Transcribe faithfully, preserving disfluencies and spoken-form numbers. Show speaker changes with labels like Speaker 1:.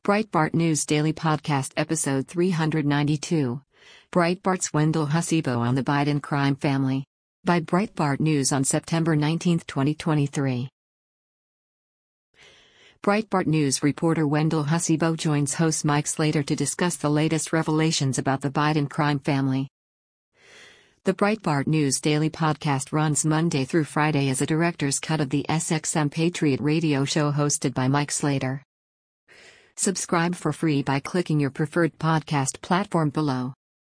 Speaker 1: Breitbart News Daily Podcast Episode three ninety-two. Breitbart's Wendell Husibo on the Biden crime family. By Breitbart News on September nineteenth, twenty twenty-three. Breitbart News reporter Wendell Husibo joins host Mike Slater to discuss the latest revelations about the Biden crime family. The Breitbart News Daily Podcast runs Monday through Friday as a director's cut of the S X M Patriot radio show hosted by Mike Slater. Subscribe for free by clicking your preferred podcast platform below.